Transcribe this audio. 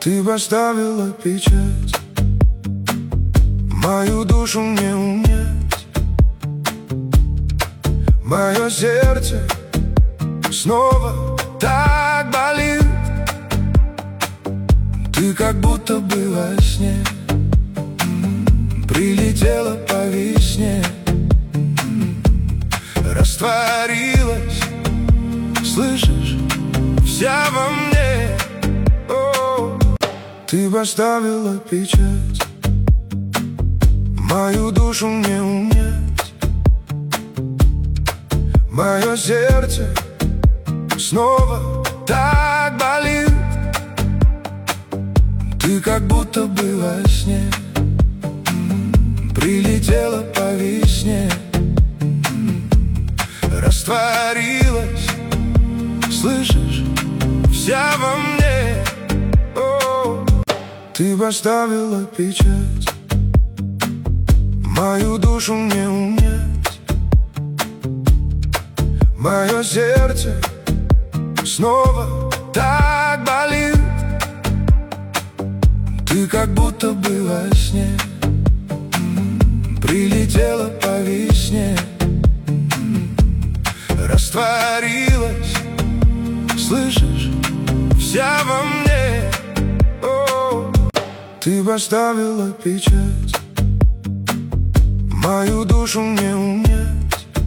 Ты поставила печать, мою душу не унять. Мое сердце снова так болит. Ты как будто бы во сне прилетела по весне, растворилась, слышишь, вся во мне. О, ты поставила печать, мою душу не унять. Мое сердце снова так болит. Ты как будто бы во сне прилетела по весне, растворилась, слышишь, вся во мне. О, ты поставила печать, мою душу не унять. Мое сердце снова так болит. Ты как будто бы во сне прилетела по весне, растворилась, слышишь, вся во мне. О, ты поставила печать, мою душу не унять.